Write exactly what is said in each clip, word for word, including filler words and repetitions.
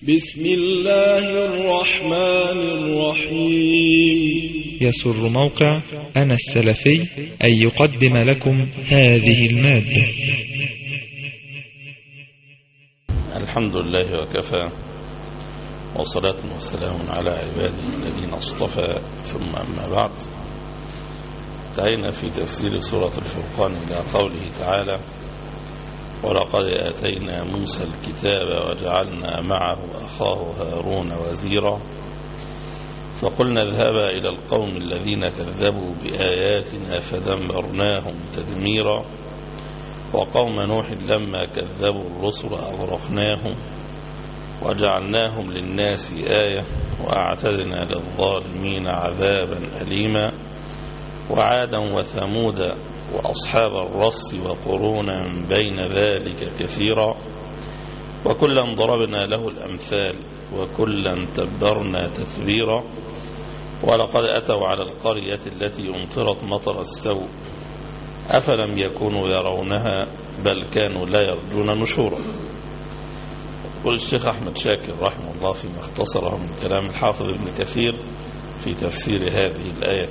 بسم الله الرحمن الرحيم. يسر موقع أنا السلفي أن يقدم لكم هذه المادة. الحمد لله وكفى، وصلاة وسلام على عباده الذين اصطفى، ثم أما بعد. انتهينا في تفسير سورة الفرقان إلى قوله تعالى: ولقد آتينا موسى الكتاب وجعلنا معه أخاه هارون وزيرا فقلنا اذهبا إلى القوم الذين كذبوا بآياتنا فدمرناهم تدميرا وقوم نوح لما كذبوا الرسل أغرقناهم وجعلناهم للناس آية وأعتدنا للظالمين عذابا أليما وعادا وثمود وأصحاب الرس وقرونا بين ذلك كثيرا وكلا ضربنا له الأمثال وكلا تبرنا تتبيرا ولقد أتوا على القرية التي أمطرت مطر السوء أفلم يكونوا يرونها بل كانوا لا يرجون نشورا. يقول الشيخ أحمد شاكر رحمه الله فيما اختصره من كلام الحافظ ابن كثير في تفسير هذه الآية،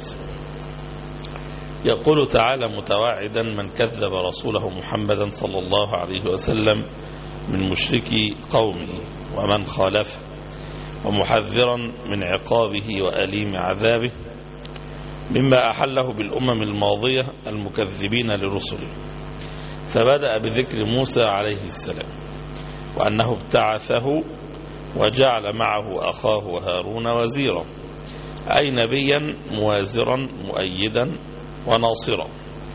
يقول تعالى متواعدا من كذب رسوله محمدا صلى الله عليه وسلم من مشركي قومه ومن خالفه، ومحذرا من عقابه وأليم عذابه مما أحله بالأمم الماضية المكذبين لرسله. فبدأ بذكر موسى عليه السلام وأنه ابتعثه وجعل معه أخاه هارون وزيرا، أي نبيا موازرا مؤيدا وناصرا،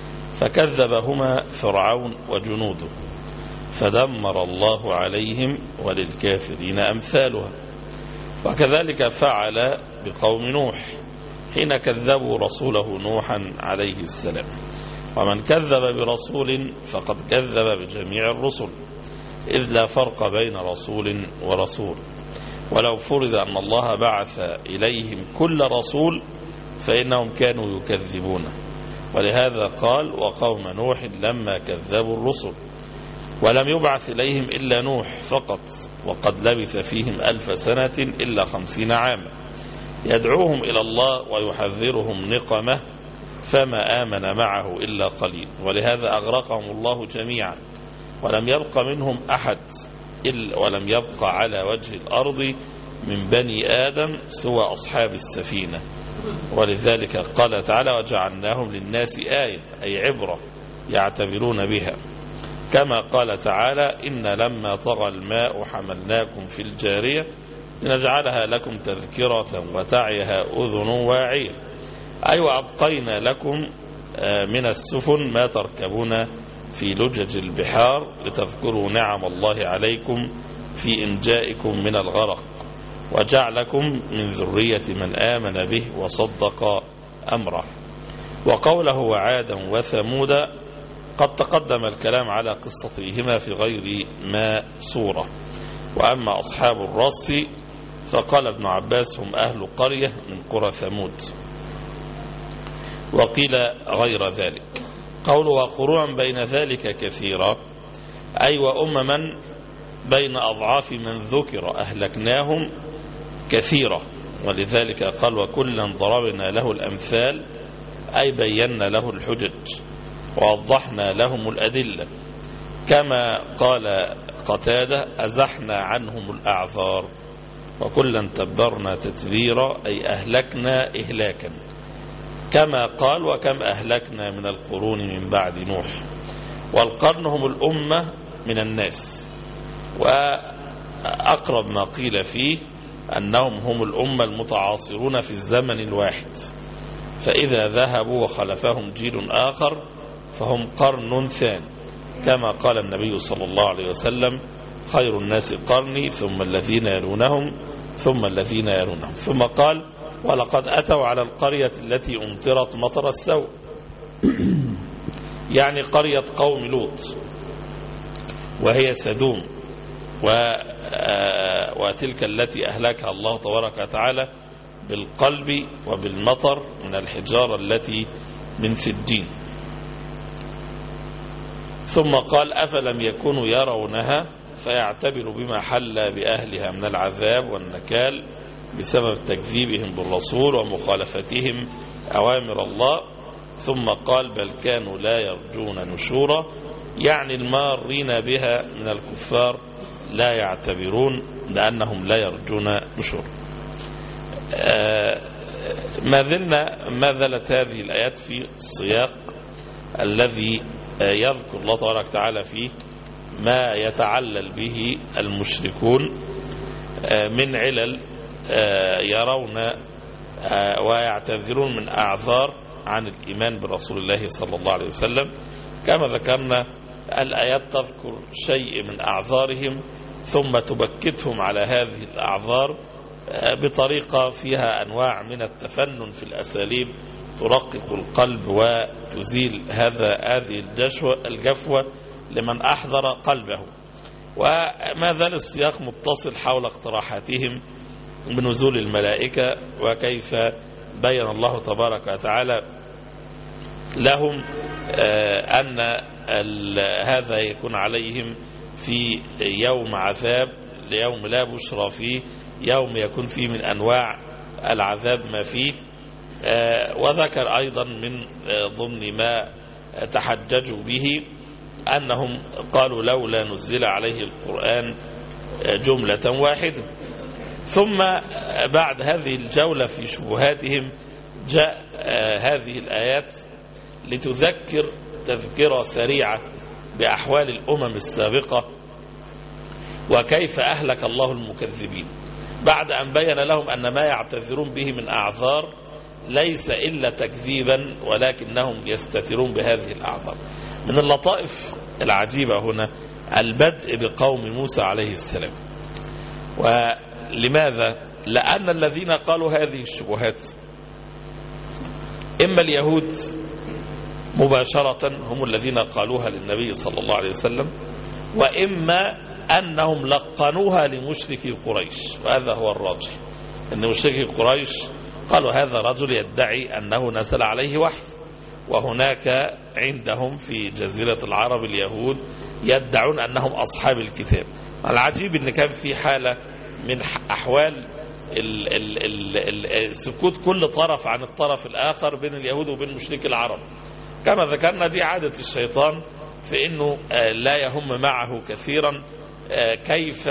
فكذبهما فرعون وجنوده فدمر الله عليهم وللكافرين أمثالها. وكذلك فعل بقوم نوح حين كذبوا رسوله نوحا عليه السلام، ومن كذب برسول فقد كذب بجميع الرسل، إذ لا فرق بين رسول ورسول، ولو فرض أن الله بعث إليهم كل رسول فإنهم كانوا يكذبونه. ولهذا قال: وقوم نوح لما كذبوا الرسل، ولم يبعث إليهم إلا نوح فقط، وقد لبث فيهم ألف سنة إلا خمسين عاما يدعوهم إلى الله ويحذرهم نقمه، فما آمن معه إلا قليل، ولهذا أغرقهم الله جميعا ولم يبق منهم أحد إلا ولم يبق على وجه الأرض من بني آدم سوى أصحاب السفينة. ولذلك قال تعالى: وجعلناهم للناس آية، أي عبرة يعتبرون بها، كما قال تعالى: إن لما طغى الماء حملناكم في الجارية لنجعلها لكم تذكرة وتعيها أذن واعية، أي وأبقينا لكم من السفن ما تركبون في لجج البحار لتذكروا نعم الله عليكم في إنجائكم من الغرق، وجعلكم من ذرية من آمن به وصدق أمره. وقوله وعادا وثمود قد تقدم الكلام على قصتهما في غير ما سورة. وأما أصحاب الرس فقال ابن عباس هم أهل قرية من قرى ثمود، وقيل غير ذلك. قوله وقرونا بين ذلك كثيرا، أي وأمما بين أضعاف من ذكر أهلكناهم كثيرة. ولذلك قال: وكلا ضربنا له الأمثال، أي بينا له الحجج ووضحنا لهم الأدلة، كما قال قتادة: أزحنا عنهم الأعذار. وكلا تبرنا تتبيرا، أي أهلكنا إهلاكا، كما قال: وكم أهلكنا من القرون من بعد نوح. والقرن هم الأمة من الناس، وأقرب ما قيل فيه أنهم هم الأمة المتعاصرون في الزمن الواحد، فإذا ذهبوا وخلفهم جيل آخر فهم قرن ثاني، كما قال النبي صلى الله عليه وسلم: خير الناس قرني ثم الذين يلونهم ثم الذين يلونهم. ثم قال: ولقد أتوا على القرية التي أمطرت مطر السوء، يعني قرية قوم لوط، وهي سدوم، وتلك التي أهلكها الله تبارك وتعالى بالقلب وبالمطر من الحجارة التي من سجين. ثم قال: أفلم يكونوا يرونها، فيعتبر بما حل بأهلها من العذاب والنكال بسبب تكذيبهم بالرسول ومخالفتهم أوامر الله. ثم قال بل كانوا لا يرجون نشورا، يعني المارين بها من الكفار لا يعتبرون لأنهم لا يرجون نشورا. ما زلنا ما زالت هذه الآيات في السياق الذي يذكر الله تبارك وتعالى فيه ما يتعلل به المشركون من علل يرون ويعتذرون من أعذار عن الإيمان برسول الله صلى الله عليه وسلم. كما ذكرنا الآيات تذكر شيء من أعذارهم ثم تبكتهم على هذه الأعذار بطريقة فيها أنواع من التفنن في الأساليب ترقق القلب وتزيل هذا هذه الجفوة لمن أحضر قلبه. وما زال السياق متصل حول اقتراحاتهم بنزول الملائكة وكيف بين الله تبارك وتعالى لهم أن هذا يكون عليهم في يوم عذاب، ليوم لا بشرى فيه، يوم يكون فيه من أنواع العذاب ما فيه. وذكر أيضا من ضمن ما تحججوا به أنهم قالوا لولا نزل عليه القرآن جملة واحدة. ثم بعد هذه الجولة في شبهاتهم جاء هذه الآيات لتذكر تذكرة سريعة بأحوال الأمم السابقة وكيف أهلك الله المكذبين، بعد أن بين لهم أن ما يعتذرون به من أعذار ليس إلا تكذيبا ولكنهم يستترون بهذه الأعذار. من اللطائف العجيبة هنا البدء بقوم موسى عليه السلام. ولماذا؟ لأن الذين قالوا هذه الشبهات إما اليهود مباشرة هم الذين قالوها للنبي صلى الله عليه وسلم، وإما أنهم لقنوها لمشركي قريش، وهذا هو الراجح، أن مشركي قريش قالوا هذا رجل يدعي أنه نزل عليه وحي، وهناك عندهم في جزيرة العرب اليهود يدعون أنهم أصحاب الكتاب. العجيب أن كان في حالة من أحوال ال ال ال ال سكوت كل طرف عن الطرف الآخر بين اليهود وبين مشركي العرب. كما ذكرنا دي عادة الشيطان في أنه لا يهم معه كثيرا كيف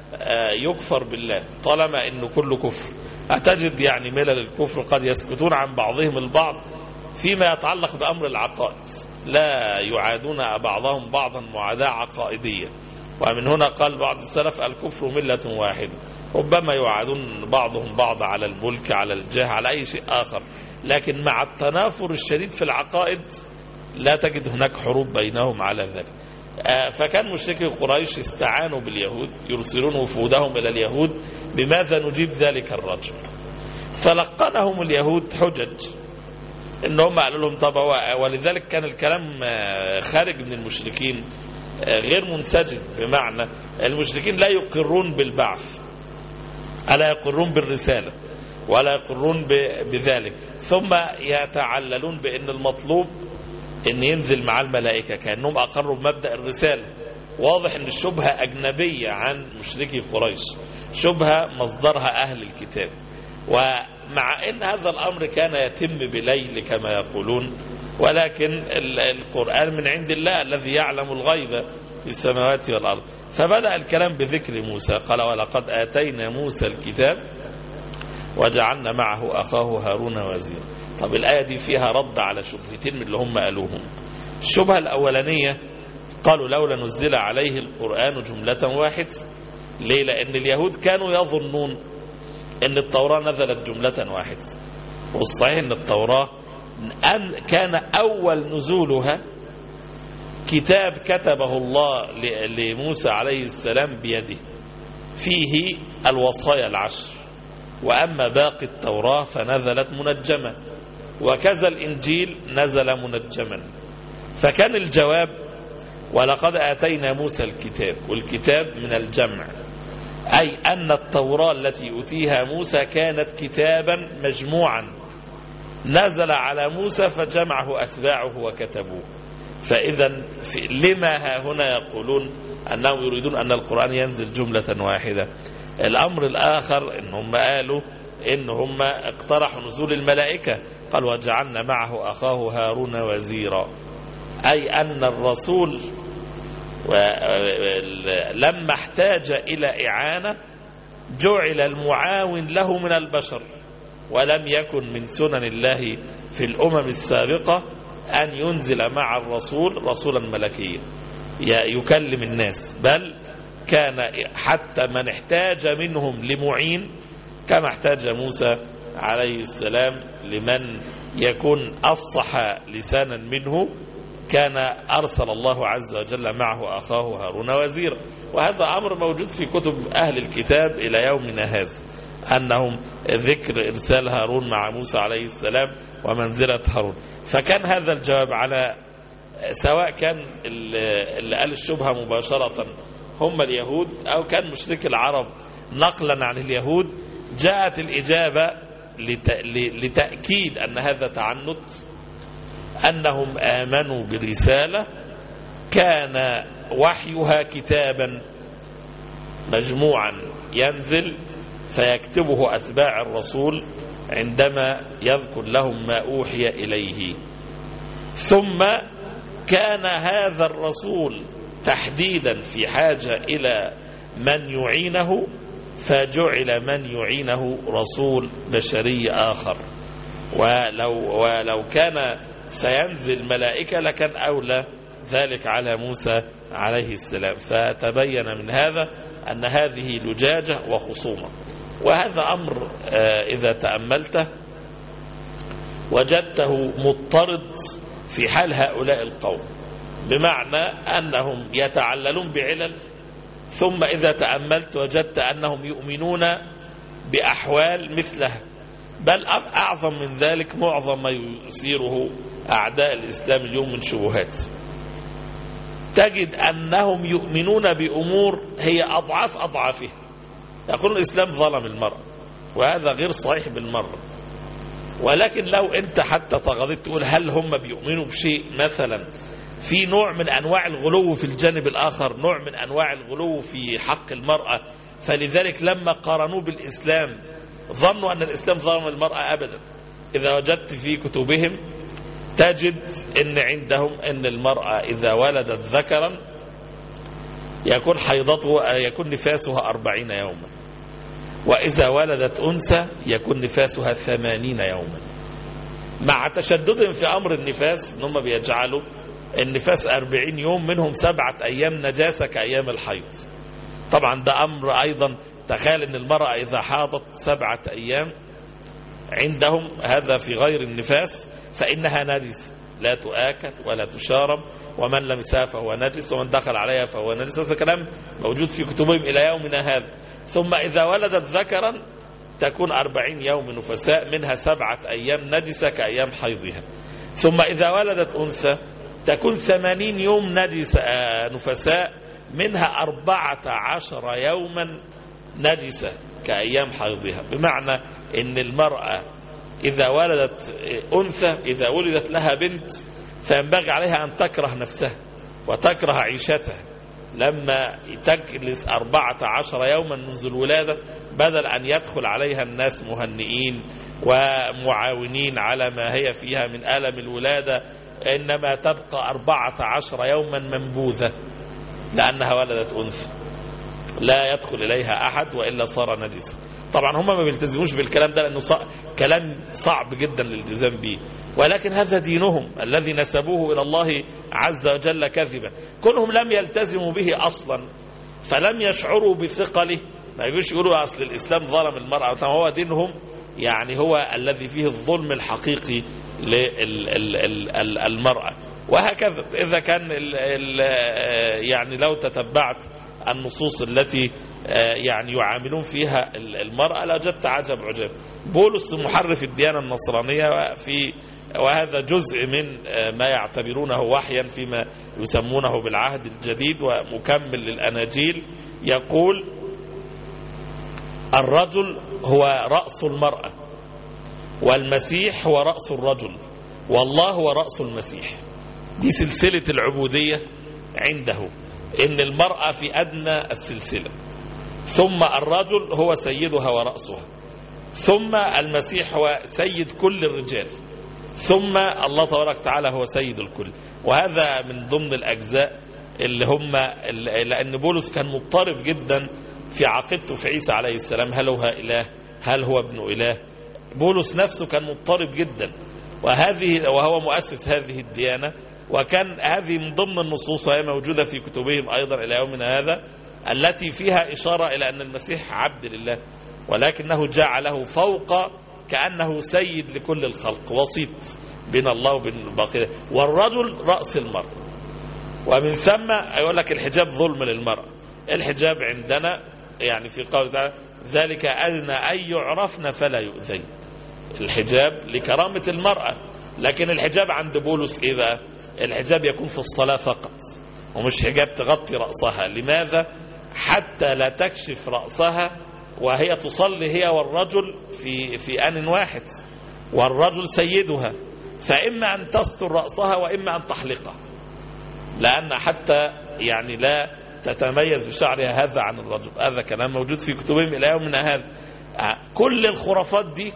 يكفر بالله طالما أنه كله كفر. أتجد يعني ملل الكفر قد يسكتون عن بعضهم البعض فيما يتعلق بأمر العقائد، لا يعادون بعضهم بعضا معاداة عقائدية. ومن هنا قال بعض السلف الكفر ملة واحدة، ربما يعادون بعضهم بعض على الملك على الجاه على أي شيء آخر، لكن مع التنافر الشديد في العقائد لا تجد هناك حروب بينهم على ذلك. فكان مشركي قريش استعانوا باليهود يرسلون وفودهم إلى اليهود بماذا نجيب ذلك الرجل، فلقنهم اليهود حجج إنهم قالوا لهم طب، ولذلك كان الكلام خارج من المشركين غير منسجم، بمعنى المشركين لا يقرون بالبعث، ألا يقرون بالرسالة ولا يقرون بذلك، ثم يتعللون بأن المطلوب أن ينزل مع الملائكة، كأنهم أقروا بمبدأ الرسالة. واضح أن الشبهة أجنبية عن مشركي قريش، شبهة مصدرها أهل الكتاب. ومع أن هذا الأمر كان يتم بليل كما يقولون، ولكن القرآن من عند الله الذي يعلم الغيب في السماوات والأرض. فبدأ الكلام بذكر موسى، قال ولقد آتينا موسى الكتاب وجعلنا معه أخاه هارون وزيرا. طب الآية دي فيها رد على شبهتين من اللي هم قالوهم. الشبهة الأولانية قالوا لولا نزل عليه القرآن جملة واحدة. ليه؟ لأن اليهود كانوا يظنون أن التوراة نزلت جملة واحدة، والصحيح أن التوراة أن كان أول نزولها كتاب كتبه الله لموسى عليه السلام بيده فيه الوصايا العشر، وأما باقي التوراة فنزلت منجمة، وكذا الإنجيل نزل منجما. فكان الجواب ولقد آتينا موسى الكتاب، والكتاب من الجمع، أي أن التوراة التي أوتيها موسى كانت كتابا مجموعا نزل على موسى فجمعه أتباعه وكتبوه. فإذا لما ها هنا يقولون أنهم يريدون أن القرآن ينزل جملة واحدة؟ الأمر الآخر إنهم قالوا إنهم اقترحوا نزول الملائكة، قال وجعلنا معه أخاه هارون وزيرا، أي أن الرسول لما احتاج إلى إعانة جعل المعاون له من البشر، ولم يكن من سنن الله في الأمم السابقة أن ينزل مع الرسول رسولا ملكيا يكلم الناس، بل كان حتى من احتاج منهم لمعين كما احتاج موسى عليه السلام لمن يكون أفصح لسانا منه، كان أرسل الله عز وجل معه أخاه هارون وزيرا. وهذا أمر موجود في كتب أهل الكتاب إلى يومنا هذا، أنهم ذكر إرسال هارون مع موسى عليه السلام ومنزلة هارون. فكان هذا الجواب على سواء كان اللي قال الشبهة مباشرة هم اليهود أو كان مشرك العرب نقلا عن اليهود، جاءت الإجابة لتأكيد أن هذا تعنت، أنهم آمنوا بالرسالة كان وحيها كتابا مجموعا ينزل فيكتبه أتباع الرسول عندما يذكر لهم ما أوحي إليه، ثم كان هذا الرسول تحديدا في حاجة إلى من يعينه، فجعل من يعينه رسول بشري آخر. ولو, ولو كان سينزل ملائكة لكان أولى ذلك على موسى عليه السلام. فتبين من هذا أن هذه لجاجة وخصومة، وهذا أمر إذا تأملته وجدته مضطرد في حال هؤلاء القوم، بمعنى أنهم يتعللون بعلل، ثم إذا تأملت وجدت أنهم يؤمنون بأحوال مثلها، بل أعظم من ذلك معظم ما يثيره أعداء الإسلام اليوم من شبهات. تجد أنهم يؤمنون بأمور هي أضعاف أضعافه. يقولون الإسلام ظلم المرأة، وهذا غير صحيح بالمرة. ولكن لو أنت حتى تغضيت تقول هل هم بيؤمنوا بشيء مثلا في نوع من أنواع الغلو في الجانب الآخر، نوع من أنواع الغلو في حق المرأة، فلذلك لما قارنوا بالإسلام ظنوا أن الإسلام ظلم المرأة؟ أبدا. إذا وجدت في كتبهم تجد أن عندهم أن المرأة إذا ولدت ذكرا يكون حيضته يكون نفاسها أربعين يوما، وإذا ولدت أنثى يكون نفاسها ثمانين يوما، مع تشددهم في أمر النفاس أنهم بيجعلوا النفاس أربعين يوم، منهم سبعة أيام نجاسة كأيام الحيض. طبعا ده أمر أيضا، تخيل أن المرأة إذا حاضت سبعة أيام عندهم هذا في غير النفاس فإنها نجسة، لا تؤكل ولا تشارب، ومن لمسها فهو نجس، ومن دخل عليها فهو نجس. هذا كلام موجود في كتبهم إلى يومنا هذا. ثم إذا ولدت ذكرا تكون أربعين يوم نفساء، منها سبعة أيام نجسة كأيام حيضها. ثم إذا ولدت أنثى تكون ثمانين يوم نجسة نفساء، منها أربعة عشر يوما نجسة كأيام حيضها. بمعنى أن المرأة إذا ولدت أنثى، إذا ولدت لها بنت، فينبغي عليها أن تكره نفسها وتكره عيشتها لما تجلس أربعة عشر يوما منذ الولادة، بدل أن يدخل عليها الناس مهنئين ومعاونين على ما هي فيها من ألم الولادة، إنما تبقى أربعة عشر يوما منبوذة لأنها ولدت أنثى، لا يدخل إليها أحد وإلا صار نجسا. طبعا هم ما بيلتزموش بالكلام ده لأنه صع... كلام صعب جدا للالتزام به، ولكن هذا دينهم الذي نسبوه إلى الله عز وجل كذبا. كلهم لم يلتزموا به أصلا فلم يشعروا بثقله، ما يجوش يقولوا أصل الإسلام ظلم المرأة، هو دينهم يعني هو الذي فيه الظلم الحقيقي للمرأة. وهكذا إذا كان ال ال يعني لو تتبعت النصوص التي يعني يعاملون فيها المرأة لوجدت عجب عجب. بولس محرف الديانة النصرانية في وهذا جزء من ما يعتبرونه وحيا فيما يسمونه بالعهد الجديد ومكمل للأناجيل، يقول الرجل هو رأس المرأة، والمسيح هو رأس الرجل، والله هو رأس المسيح. دي سلسلة العبودية عنده، إن المرأة في أدنى السلسلة، ثم الرجل هو سيدها ورأسها، ثم المسيح هو سيد كل الرجال، ثم الله تبارك وتعالى هو سيد الكل. وهذا من ضمن الأجزاء اللي هم، لأن بولس كان مضطرب جدا في عقيدته في عيسى عليه السلام، هل هو إله، هل هو ابن إله. بولس نفسه كان مضطرب جدا، وهذه وهو مؤسس هذه الديانة، وكان هذه من ضمن النصوص وهي موجودة في كتبهم أيضا إلى يومنا هذا، التي فيها إشارة إلى أن المسيح عبد لله، ولكنه جعله فوق، كأنه سيد لكل الخلق، وسيط بين الله وبين الباقي، والرجل رأس المرأة. ومن ثم يقول لك الحجاب ظلم للمرأة. الحجاب عندنا يعني في قول تعالى ذلك أدنى أن يعرفن فلا يؤذين. الحجاب لكرامة المرأة، لكن الحجاب عند بولس إيه بقى؟ الحجاب يكون في الصلاة فقط، ومش حجاب تغطي رأسها. لماذا؟ حتى لا تكشف رأسها وهي تصلي هي والرجل في في آن واحد، والرجل سيدها، فإما أن تستر رأسها وإما أن تحلقها، لأن حتى يعني لا تتميز بشعرها هذا عن الرجل. هذا كلام موجود في كتبهم إلى يومنا هذا. كل الخرافات دي،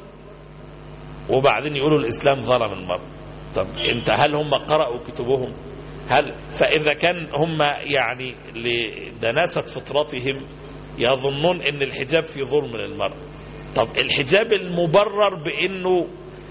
وبعدين يقولوا الإسلام ظلم المرأة. طب انت هل هم قرأوا كتبهم؟ هل فإذا كان هم يعني لدناسة فطرتهم يظنون ان الحجاب في ظلم للمرأة، طب الحجاب المبرر بانه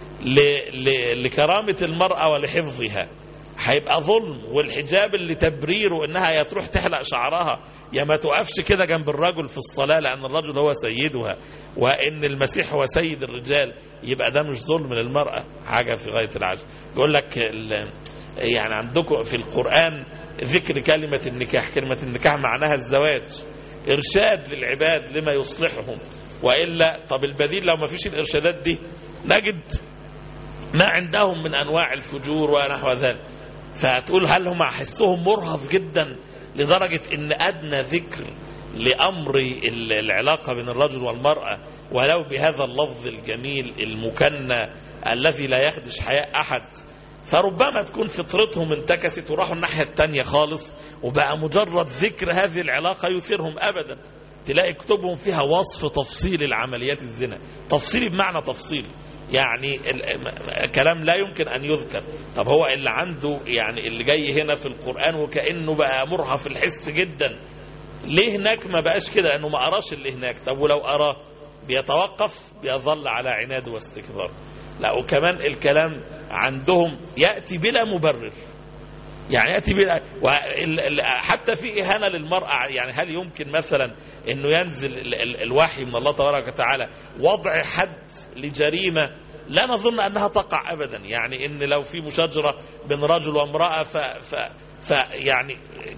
لكرامة المرأة ولحفظها هيبقى ظلم، والحجاب اللي تبريره انها يا تروح تحلق شعرها يا ما تقفش كده جنب الرجل في الصلاة لان الرجل هو سيدها، وان المسيح هو سيد الرجال، يبقى ده مش ظلم للمرأة. حاجة في غاية العجب. يقول لك يعني عندكم في القرآن ذكر كلمة النكاح، كلمة النكاح معناها الزواج، إرشاد للعباد لما يصلحهم، وإلا طب البديل لو ما فيش الإرشادات دي نجد ما عندهم من أنواع الفجور ونحو ذلك. فتقول هل هم حسهم مرهف جدا لدرجة إن أدنى ذكر لأمر العلاقة بين الرجل والمرأة ولو بهذا اللفظ الجميل المكنى الذي لا يخدش حياء أحد، فربما تكون فطرتهم انتكست وراحوا الناحية التانية خالص، وبقى مجرد ذكر هذه العلاقة يثيرهم أبدا. تلاقي كتبهم فيها وصف تفصيل العمليات الزنا، تفصيل بمعنى تفصيل، يعني كلام لا يمكن أن يذكر. طب هو اللي عنده يعني اللي جاي هنا في القرآن وكأنه بقى مرهف الحس جدا، ليه هناك ما بقاش كده؟ لأنه ما أراش اللي هناك. طب ولو أراه بيتوقف، بيظل على عناد واستكبار. لا، وكمان الكلام عندهم يأتي بلا مبرر، يعني يأتي بلا، حتى في إهانة للمرأة. يعني هل يمكن مثلا أنه ينزل الوحي من الله تبارك وتعالى وضع حد لجريمة لا نظن أنها تقع أبدا؟ يعني إن لو في مشاجرة بين رجل وامرأة ف, ف, ف يعني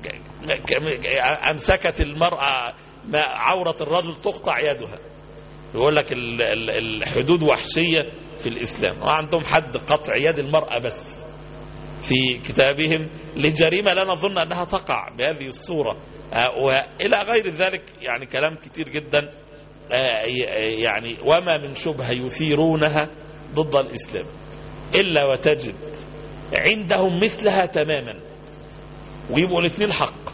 أمسكت المرأة عورة الرجل تقطع يدها. يقول لك الحدود وحشية في الإسلام، وعندهم حد قطع يد المرأة بس في كتابهم لجريمة لا نظن أنها تقع بهذه الصورة، وإلى غير ذلك. يعني كلام كتير جدا، يعني وما من شبهة يثيرونها ضد الإسلام إلا وتجد عندهم مثلها تماما، ويبقوا الاثنين حق.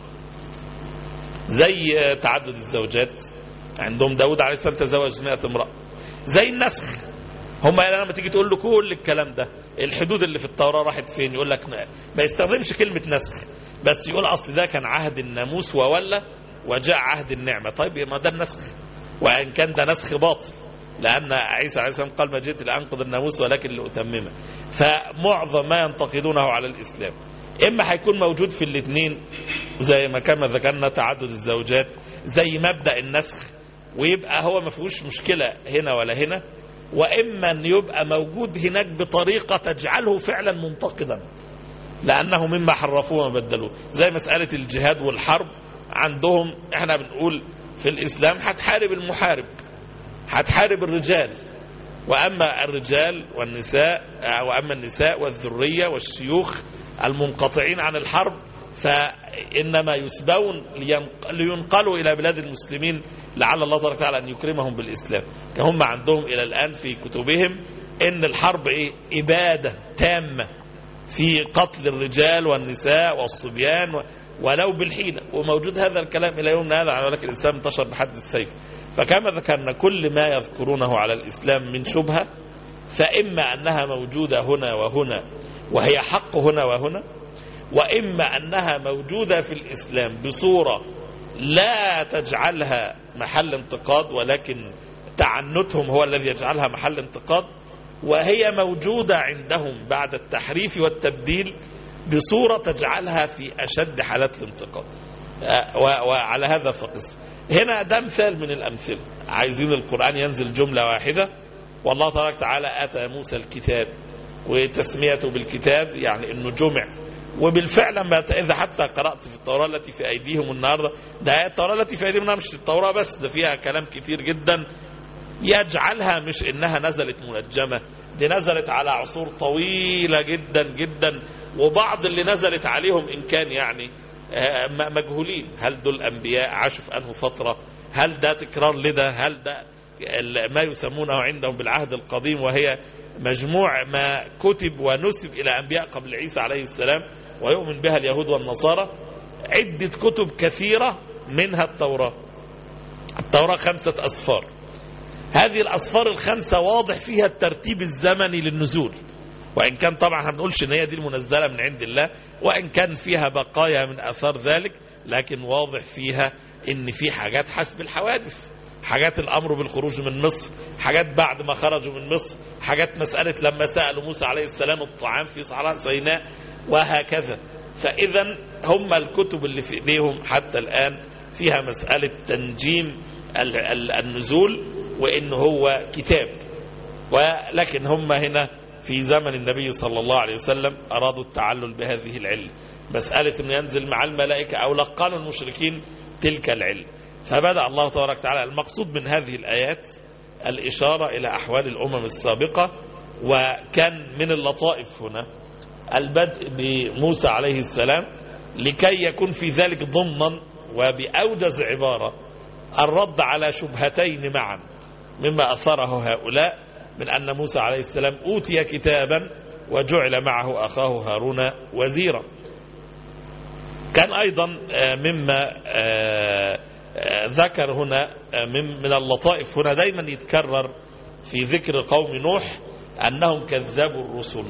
زي تعدد الزوجات، عندهم داود عليه السلام تزوج مئة امرأة. زي النسخ، هم لما تيجي تقول له كل الكلام ده الحدود اللي في التوراة راحت فين، يقول لك ما يستخدمش كلمة نسخ، بس يقول أصل ده كان عهد الناموس وولى وجاء عهد النعمة. طيب ما ده النسخ، وإن كان ده نسخ باطل، لأن عيسى عليه السلام قال ما جئت لأنقض الناموس ولكن لأتممه. فمعظم ما ينتقدونه على الإسلام إما هيكون موجود في الاثنين زي ما كما ذكرنا تعدد الزوجات، زي مبدأ النسخ، ويبقى هو ما فيهوش مشكلة هنا ولا هنا، وإما أن يبقى موجود هناك بطريقة تجعله فعلا منتقدا لأنه مما حرفوه وبدلوه. زي مسألة الجهاد والحرب عندهم، احنا بنقول في الإسلام هتحارب المحارب، هتحارب الرجال، وأما الرجال والنساء، وأما النساء والذرية والشيوخ المنقطعين عن الحرب فإنما يسبون لينقلوا إلى بلاد المسلمين لعل الله تبارك وتعالى أن يكرمهم بالإسلام. هم عندهم إلى الآن في كتبهم إن الحرب إيه؟ إبادة تامة، في قتل الرجال والنساء والصبيان ولو بالحيلة، وموجود هذا الكلام إلى يومنا هذا، ولكن الإسلام انتشر بحد السيف. فكما ذكرنا كل ما يذكرونه على الإسلام من شبهة فإما أنها موجودة هنا وهنا وهي حق هنا وهنا، وإما أنها موجودة في الإسلام بصورة لا تجعلها محل انتقاد، ولكن تعنتهم هو الذي يجعلها محل انتقاد، وهي موجودة عندهم بعد التحريف والتبديل بصورة تجعلها في أشد حالات الانتقاد. وعلى هذا فقس. هنا ده مثال من الأمثلة. عايزين القرآن ينزل جملة واحدة، والله تبارك وتعالى آتى موسى الكتاب، وتسميته بالكتاب يعني انه جمع. وبالفعل لما اذا حتى قرأت في التوراة التي في ايديهم النهارده، ده التوراة التي في ايديهم مش التوراة بس، ده فيها كلام كتير جدا يجعلها مش انها نزلت منجمة، دي نزلت على عصور طويلة جدا جدا، وبعض اللي نزلت عليهم ان كان يعني مجهولين، هل دول انبياء عاشوا في انه فترة، هل ده تكرار لده، هل ده ما يسمونه عندهم بالعهد القديم، وهي مجموع ما كتب ونسب إلى أنبياء قبل عيسى عليه السلام ويؤمن بها اليهود والنصارى. عدة كتب كثيرة منها التوراة. التوراة خمسة أسفار، هذه الأسفار الخمسة واضح فيها الترتيب الزمني للنزول، وإن كان طبعا هنقولش إن هي دي المنزلة من عند الله، وإن كان فيها بقايا من أثار ذلك، لكن واضح فيها إن في حاجات حسب الحوادث، حاجات الأمر بالخروج من مصر، حاجات بعد ما خرجوا من مصر، حاجات مسألة لما سألوا موسى عليه السلام الطعام في صحراء سيناء، وهكذا. فإذا هم الكتب اللي في إيديهم حتى الآن فيها مسألة تنجيم النزول وإن هو كتاب. ولكن هم هنا في زمن النبي صلى الله عليه وسلم أرادوا التعلل بهذه العلة، مسألة أنه ينزل مع الملائكة، أو لقنوا المشركين تلك العلة. فبدأ الله تبارك وتعالى. المقصود من هذه الآيات الإشارة إلى أحوال الأمم السابقة، وكان من اللطائف هنا البدء بموسى عليه السلام لكي يكون في ذلك ضمنا وبأوجز عبارة الرد على شبهتين معا مما أثره هؤلاء من أن موسى عليه السلام أوتي كتابا وجعل معه أخاه هارون وزيرا. كان أيضا مما ذكر هنا من اللطائف هنا دايما يتكرر في ذكر قوم نوح أنهم كذبوا الرسل،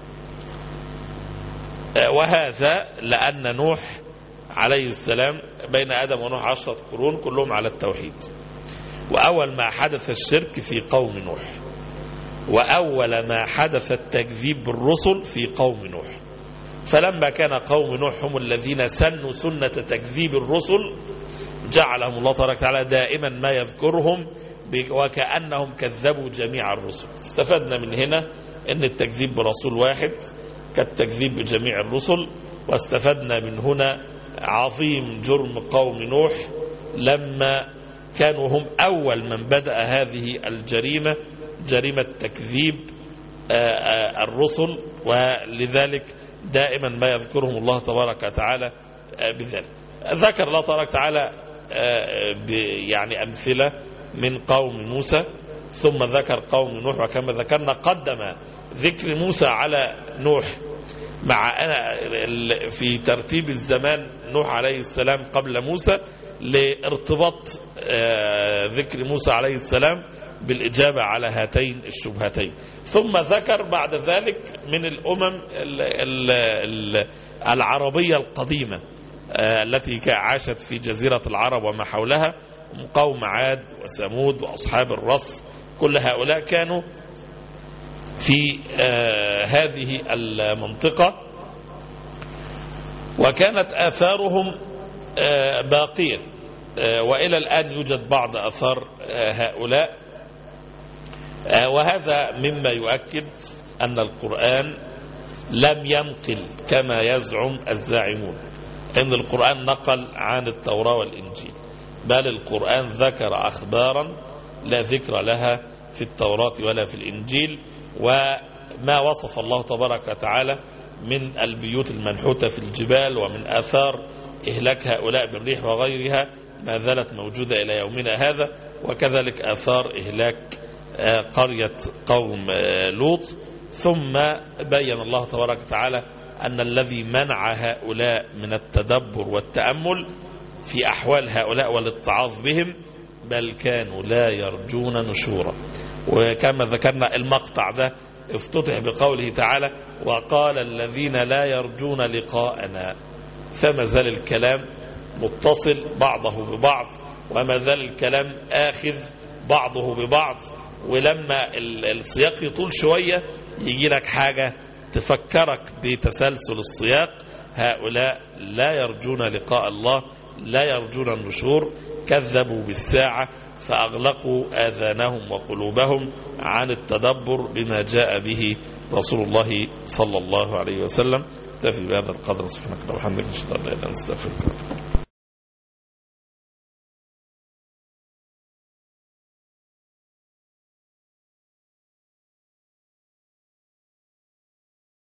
وهذا لأن نوح عليه السلام بين آدم ونوح عشرة قرون كلهم على التوحيد، وأول ما حدث الشرك في قوم نوح، وأول ما حدث التكذيب بالرسل في قوم نوح. فلما كان قوم نوح هم الذين سنوا سنة تكذيب الرسل جعلهم الله تبارك وتعالى دائما ما يذكرهم وكأنهم كذبوا جميع الرسل. استفدنا من هنا أن التكذيب برسول واحد كالتكذيب بجميع الرسل، واستفدنا من هنا عظيم جرم قوم نوح لما كانوا هم أول من بدأ هذه الجريمة، جريمة تكذيب الرسل، ولذلك دائما ما يذكرهم الله تبارك وتعالى بذلك. ذكر الله تبارك وتعالى يعني أمثلة من قوم موسى، ثم ذكر قوم نوح، وكما ذكرنا قدم ذكر موسى على نوح مع في ترتيب الزمان نوح عليه السلام قبل موسى لارتباط ذكر موسى عليه السلام بالإجابة على هاتين الشبهتين. ثم ذكر بعد ذلك من الأمم العربية القديمة التي عاشت في جزيرة العرب وما حولها، قوم عاد وثمود وأصحاب الرس، كل هؤلاء كانوا في هذه المنطقة، وكانت آثارهم باقية، وإلى الآن يوجد بعض آثار هؤلاء. وهذا مما يؤكد أن القرآن لم ينقل كما يزعم الزاعمون أن القرآن نقل عن التوراة والإنجيل، بل القرآن ذكر أخبارا لا ذكر لها في التوراة ولا في الإنجيل، وما وصف الله تبارك وتعالى من البيوت المنحوتة في الجبال ومن آثار إهلاك هؤلاء بالريح وغيرها ما زالت موجودة إلى يومنا هذا، وكذلك آثار إهلاك قرية قوم لوط ثم بين الله تبارك وتعالى أن الذي منع هؤلاء من التدبر والتأمل في أحوال هؤلاء والاتعاظ بهم بل كانوا لا يرجون نشورا. وكما ذكرنا المقطع ده افتتح بقوله تعالى وقال الذين لا يرجون لقاءنا، فما زال الكلام متصل بعضه ببعض وما زال الكلام آخذ بعضه ببعض، ولما السياق يطول شوية يجي لك حاجة تفكرك بتسلسل السياق. هؤلاء لا يرجون لقاء الله، لا يرجون النشور، كذبوا بالساعة فأغلقوا آذانهم وقلوبهم عن التدبر بما جاء به رسول الله صلى الله عليه وسلم. تفي بهذا القدر، سبحانك اللهم وبحمدك، نشهد أن لا إله إلا أنت، نستغفرك.